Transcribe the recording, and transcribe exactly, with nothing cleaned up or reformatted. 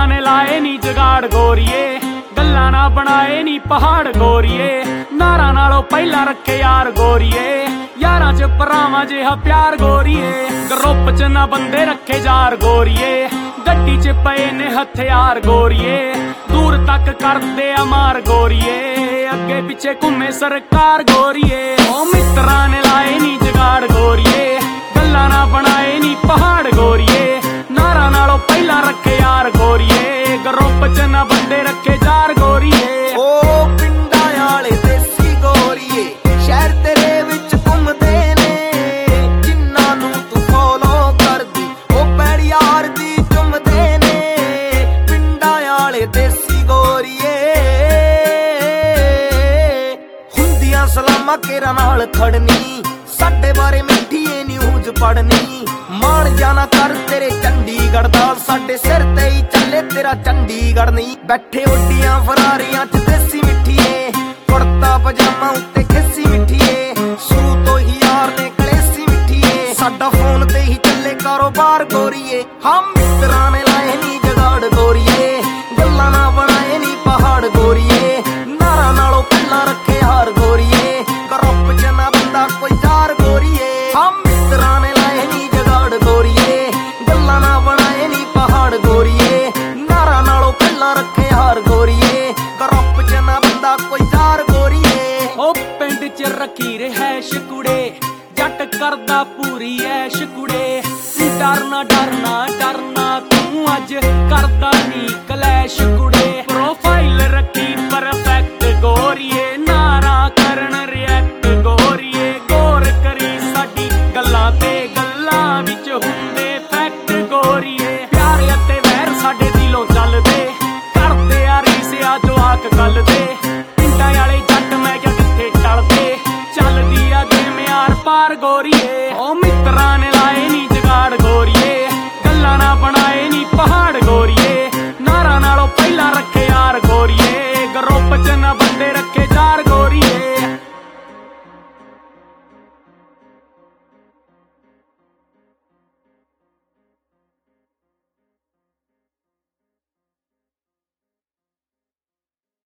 ਮਿੱਤਰਾਂ ਨੇ ਲਾਏ ਨੀ ਜਗਾੜ ਗੋਰੀਏ, ਗੱਲਾਂ ਨਾ ਬਣਾਏ ਨੀ ਪਹਾੜ ਗੋਰੀਏ, ਨਾਰਾਂ ਨਾਲੋਂ ਪਹਿਲਾਂ ਰੱਖੇ ਯਾਰ ਗੋਰੀਏ, ਯਾਰਾਂ ਚ ਭਰਾਵਾਂ ਜਿਹਾ ਪਿਆਰ ਗੋਰੀਏ, ਗਰੁੱਪ ਚ ਨਾ ਬੰਦੇ ਰੱਖੇ ਯਾਰ ਗੋਰੀਏ, ਗੱਡੀ ਚ ਪਏ ਨੇ ਹਥਿਆਰ ਗੋਰੀਏ, ਦੂਰ ਤੱਕ ਕਰਦੇ ਆ ਮਾਰ ਗੋਰੀਏ, ਅੱਗੇ ਪਿੱਛੇ ਘੁੰਮੇ ਸਰਕਾਰ ਗੋਰੀਏ। ਉਹ ਮਿੱਤਰਾਂ ਨੇ ਲਾਏ ਨੀ ਜਗਾੜ ਗੋਰੀਏ, ਗੱਲਾਂ ਨਾ ਬਣਾਏ ਨੀ ਪਹਾੜ ਗੋਰੀਏ, ਨਾਰਾਂ ਨਾਲੋਂ ਪਹਿਲਾਂ ਰੱਖੇ ਯਾਰ ਗੋਰੀਏ, ਗਰੁੱਪ ਚ ਨਾ ਬੰਦੇ ਰੱਖੇ ਯਾਰ ਗੋਰੀਏ। ਉਹ ਪਿੰਡਾਂ ਵਾਲੇ ਦੇਸੀ ਗੋਰੀਏ, ਸ਼ਹਿਰ ਤੇਰੇ ਵਿੱਚ ਘੁੰਮਦੇ ਨੇ, ਜਿਨ੍ਹਾਂ ਨੂੰ ਤੂੰ ਫੋਲੋ ਕਰਦੀ ਉਹ ਪੈੜੀ ਯਾਰ ਦੀ ਚੁੰਮਦੇ ਨੇ, ਪਿੰਡਾਂ ਵਾਲੇ ਦੇਸੀ ਗੋਰੀਏ, ਹੁੰਦੀਆਂ ਸਲਾਮਾਂ ਕੇਰਾਂ ਨਾਲ ਖੜਨੀ, ਸਾਡੇ ਬਾਰੇ ਮਿੱਠੀ ਏ ਨਿਊਜ਼ ਪੜਨੀ, ਮਾਣ ਜਾਣਾ ਕਰ ਤੇਰੇ ਚੰਡੀਗੜ੍ਹ ਦਾ, ਸਾਡੇ ਸਿਰ ਤੇ ਹੀ ਚੱਲੇ ਤੇਰਾ ਚੰਡੀਗੜ੍ਹ ਨਹੀਂ, ਬੈਠੇ ਓਡੀਆਂ ਫਰਾਰੀਆਂ ਚ ਦੇਸੀ ਮਿੱਠੀਏ, ਕੁੜਤਾ ਪਜਾਮਾ ਉੱਤੇ ਖੇਸੀ ਮਿੱਠੀਏ, ਸ਼ੁਰੂ ਤੋਂ ਹੀ ਯਾਰ ਨੇ ਕਲੇਸੀ ਮਿੱਠੀਏ, ਸਾਡਾ ਫੋਨ ਤੇ ਹੀ ਚੱਲੇ ਕਾਰੋਬਾਰ ਗੋਰੀਏ। ਹਾਂ ਮਿੱਤਰਾਂ ਨੇ ਲਾਏ ਨੀ ਜਗਾੜ ਗੋਰੀਏ, ਗੱਲਾਂ ਨਾ ਬਣਾਏ ਨੀ ਪਹਾੜ ਗੋਰੀਏ, ਨਾਰਾਂ ਨਾਲੋਂ ਪਹਿਲਾਂ ਰੱਖੇ ਹਾਰ ਗੋਰੀਏ, ਗਰੁੱਪ ਚ ਨਾ ਬੰਦਾ ਕੋਈ ਯਾਰ ਗੋਰੀਏ। ਹਾਂ ਮਿੱਤਰਾਂ ਨੇ ਲਾਏ ਨੀ ਜਗਾੜ ਗੋਰੀਏ, ਗੱਲਾਂ ਨਾ ਬਣਾਏ ਨੀ ਪਹਾੜ ਗੋਰੀਏ, ਨਾਰਾਂ ਨਾਲੋਂ ਪਹਿਲਾਂ ਰੱਖੇ ਹਾਰ ਗੋਰੀਏ, ਗਰੁੱਪ ਚ ਨਾ ਬੰਦਾ ਕੋਈ ਯਾਰ ਗੋਰੀਏ। ਉਹ ਪਿੰਡ ਚ ਰੱਖੀ ਰਹਿਸ਼ ਕੁੜੇ, ਜੱਟ ਕਰਦਾ ਪੂਰੀ ਐਸ਼ ਕੁੜੇ, ਡਰਨਾ ਡਰਨਾ ਡਰਨਾ ਤੂੰ ਅੱਜ ਕਰਦਾ ਨੀ ਕਲੈਸ਼ ਕੁੜੇ, ਪ੍ਰੋਫਾਈਲ ਰੱਖੀ ਪਰਫੈਕਟ ਗੋਰੀਏ, ਨਾਰਾ ਕਰਨ ਰਿਐਕਟ ਗੋਰੀਏ, ਗੌਰ ਕਰੀ ਸਾਡੀ ਗੱਲਾਂ ਤੇ ਗੱਲਾਂ ਵਿੱਚ ਹੁੰਦੇ ਫੈਕਟ ਗੋਰੀਏ, ਪਿਆਰ ਅਤੇ ਵੈਰ ਸਾਡੇ ਦਿਲੋਂ ਚੱਲਦੇ, ਕਰਦੇ ਆ ਰੀਸਿਆ ਜਵਾਕ ਕੱਲ ਦੇ, ਪਿੰਡਾਂ ਵਾਲੇ ਜੱਟ ਮੈਂ ਕਿਹਾ ਕਿੱਥੇ ਟਲਦੇ, ਚੱਲਦੀ ਆ ਗੇਮ ਯਾਰ ਪਾਰ ਗੋਰੀਏ।